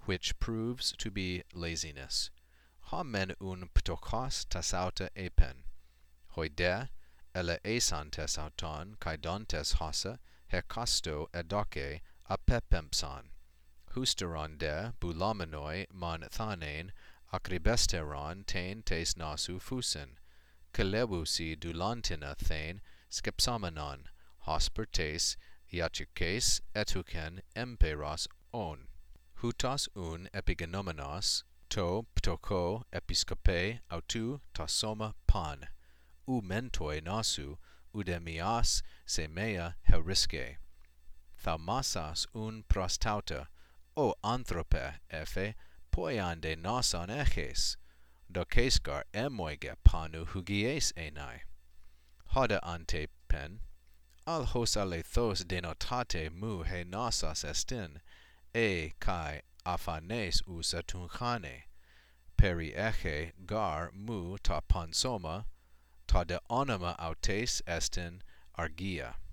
which proves to be laziness. Hamen un ptokos tasauta epen. Hoide, ele esan tes auton, kaidontes hosa, hekasto edoke apepempsan. Husteron de bulamenoi mon thanein, akribesteron tain tes nasu fusen. Kelebusi dulantina thane, skepsamenon, hospertes, iachikes, etuken, emperos on. Hutas un epigenomenos, to ptoko episcope autu ta soma pan, u mentoi nasu, udemias semea heuriske. Thaumasas un prostauta, o anthrope ephe, poiande nasan eches, docescar emoige panu hugies enai. Hoda ante pen, al hos alethos denotate mu he nasas estin, kai aphanes usa tunchane, peri eche gar mu ta pansoma, ta de onoma autes estin argia.